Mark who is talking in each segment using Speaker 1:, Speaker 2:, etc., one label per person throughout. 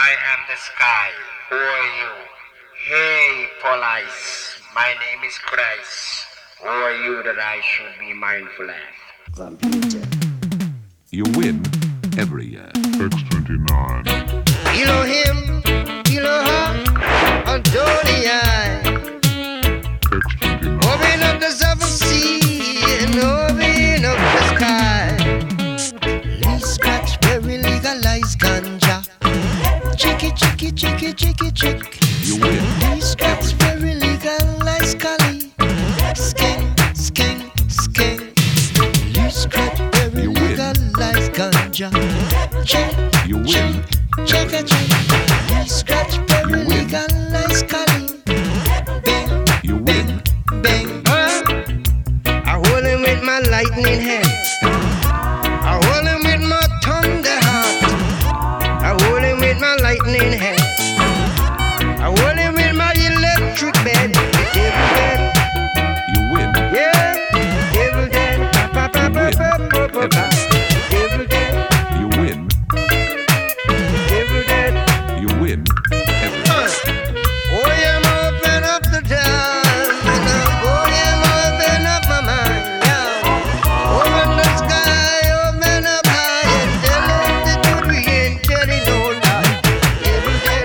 Speaker 1: I am the sky. Who are you? Hey, police. My name is Christ. Who are you that I should be mindful of?
Speaker 2: Computer.
Speaker 3: You win every year.
Speaker 4: X29.
Speaker 5: Elohim, Elohim, Adonai.
Speaker 4: X29.
Speaker 5: Open up the seven sea and open up the sky. Lee Scratch, very legalize ganja. Chicky, chicky, chicky, chicky, chick.
Speaker 3: You win
Speaker 5: Lee Scratch, very legalize Cali. Skin, skin, skin. Lee Scratch, very
Speaker 3: You win.
Speaker 5: legalize ganja. Check,
Speaker 3: You win
Speaker 5: check, check, check. Lee Scratch, very
Speaker 3: You win.
Speaker 5: legalize Cali. Bang,
Speaker 3: You win
Speaker 5: bang. I hold him with my lightning hand. I hold him with my thunder heart. I hold him with my lightning hand. I hold him with my electric bed. Devil dead,
Speaker 3: You win
Speaker 5: yeah. Devil dead, pa pa pa pa pa pa pa pa. Devil dead,
Speaker 3: You win
Speaker 5: devil dead.
Speaker 3: You win every year.
Speaker 5: Oh yeah, open up the time. Oh yeah, open up my mind. Yeah. Open the sky, open up high, and tell them the truth we ain't telling no lie. Devil dead,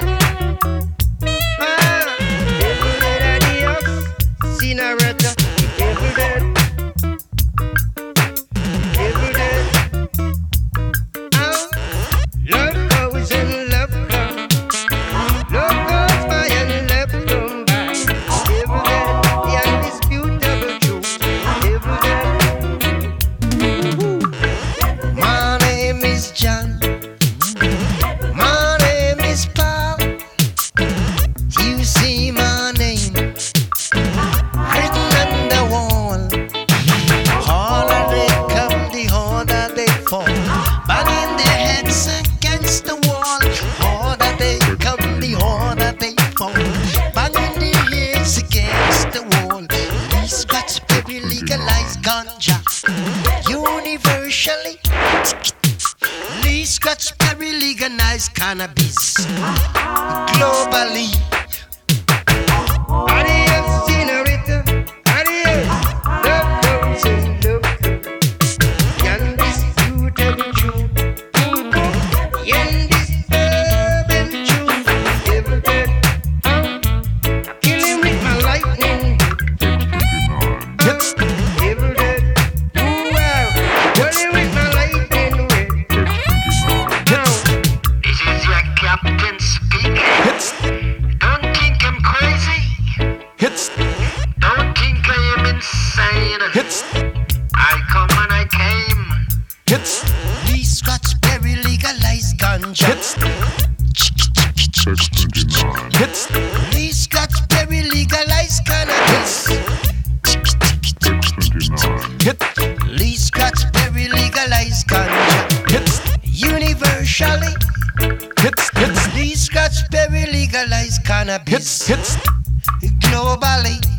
Speaker 5: devil dead, adios, Sinaretta. Devil dead, devil dead. Love goes and love comes. Love goes by and love come by. Devil dead, the undisputable truth. Devil dead. My name is John. My name is Paul. You see my name written on the wall. Harder they come, the harder they fall. Banging their heads against the wall. Harder they come, the harder they fall. Banging their heads against the wall. Lee Scratch, baby, legalize ganja universally. Lee Scratch, baby, legalize cannabis globally. Adios, senorita. Adios. Love comes and love goes. The undisputable truth. The undisturbable truth. Devil dead. I kill him with my lightning.
Speaker 4: X29.
Speaker 5: Devil dead. Ooh, wow. Kill him with my lightning.
Speaker 4: X29.
Speaker 5: Now,
Speaker 1: This is your captain speaking.
Speaker 3: Hits
Speaker 1: Don't think I'm crazy.
Speaker 3: Hits
Speaker 1: Don't think I am insane.
Speaker 3: Hits
Speaker 1: I come and I came.
Speaker 3: Hits
Speaker 5: Lee Scratch, very legalize ganja.
Speaker 3: Hits
Speaker 4: X29.
Speaker 3: Hits
Speaker 5: Lee Scratch, very legalize cannabis.
Speaker 4: X29.
Speaker 3: Hit
Speaker 5: Lee Scratch, very legalize ganja
Speaker 3: Hits
Speaker 5: universally.
Speaker 3: Hits
Speaker 5: Lee Scratch, very legalize cannabis
Speaker 3: Hits
Speaker 5: globally.